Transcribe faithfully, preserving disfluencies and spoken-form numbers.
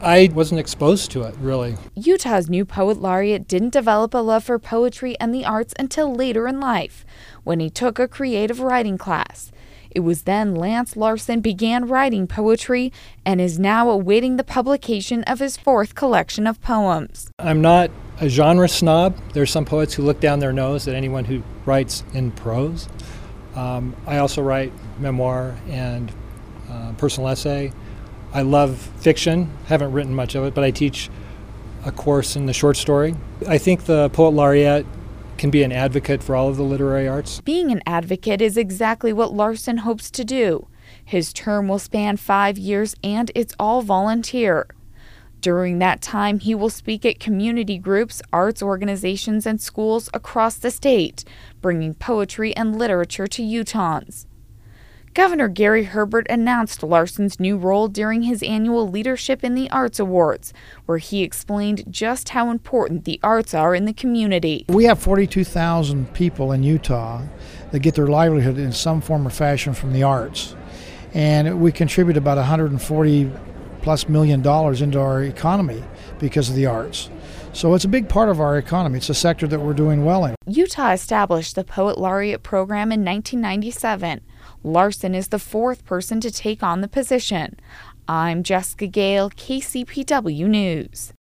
I wasn't exposed to it, really. Utah's new poet laureate didn't develop a love for poetry and the arts until later in life, when he took a creative writing class. It was then Lance Larson began writing poetry and is now awaiting the publication of his fourth collection of poems. I'm not a genre snob. There's some poets who look down their nose at anyone who writes in prose. Um, I also write memoir and uh, personal essay. I love fiction. Haven't written much of it, but I teach a course in the short story. I think the Poet Laureate can be an advocate for all of the literary arts. Being an advocate is exactly what Larson hopes to do. His term will span five years and it's all volunteer. During that time, he will speak at community groups, arts organizations, and schools across the state, bringing poetry and literature to Utahns. Governor Gary Herbert announced Larson's new role during his annual Leadership in the Arts Awards, where he explained just how important the arts are in the community. We have forty-two thousand people in Utah that get their livelihood in some form or fashion from the arts. And we contribute about one hundred forty plus million dollars into our economy because of the arts. So it's a big part of our economy. It's a sector that we're doing well in. Utah established the Poet Laureate program in nineteen ninety-seven. Larson is the fourth person to take on the position. I'm Jessica Gale, K C P W News.